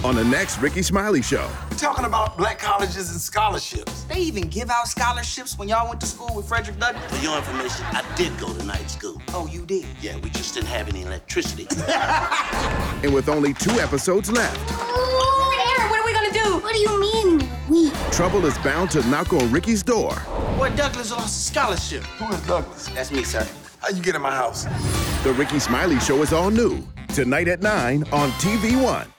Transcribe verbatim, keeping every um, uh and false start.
on the next Ricky Smiley Show. Talking about black colleges and scholarships. They even give out scholarships when y'all went to school with Frederick Douglass? For your information, I did go to night school. Oh, you did? Yeah, we just didn't have any electricity. And with only two episodes left, Aaron, what are we gonna do? What do you mean, we? trouble is bound to knock on Ricky's door. Boy, Douglas lost a scholarship. Who is Douglas? That's me, sir. How you get in my house? The Ricky Smiley Show is all new, tonight at nine on T V One.